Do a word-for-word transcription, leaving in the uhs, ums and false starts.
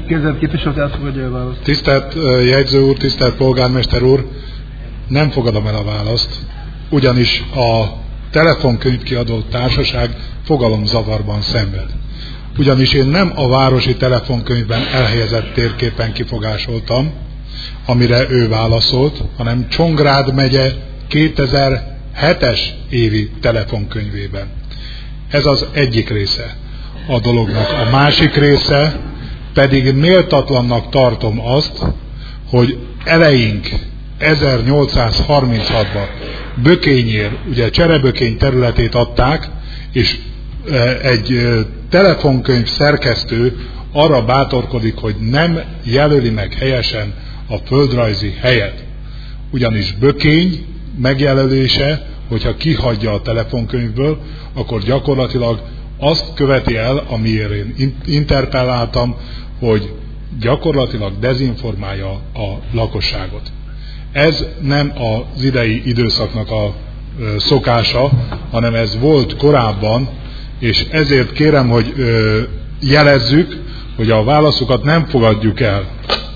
Kérdezett képviselőt, elfogadja a választ. Tisztelt jegyző úr, tisztelt polgármester úr, nem fogadom el a választ, ugyanis a telefonkönyvkiadó társaság fogalomzavarban szenved. Ugyanis én nem a városi telefonkönyvben elhelyezett térképen kifogásoltam, amire ő válaszolt, hanem Csongrád megye kétezer-hetes évi telefonkönyvében. Ez az egyik része a dolognak. A másik része pedig méltatlannak tartom azt, hogy eleink ezernyolcszázharminchatban Bökényér, ugye Cserebökény területét adták, és egy telefonkönyv szerkesztő arra bátorkodik, hogy nem jelöli meg helyesen a földrajzi helyet. Ugyanis Bökény megjelölése, hogyha kihagyja a telefonkönyvből, akkor gyakorlatilag azt követi el, amiért én interpelláltam, hogy gyakorlatilag dezinformálja a lakosságot. Ez nem az idei időszaknak a szokása, hanem ez volt korábban, és ezért kérem, hogy jelezzük, hogy a válaszokat nem fogadjuk el.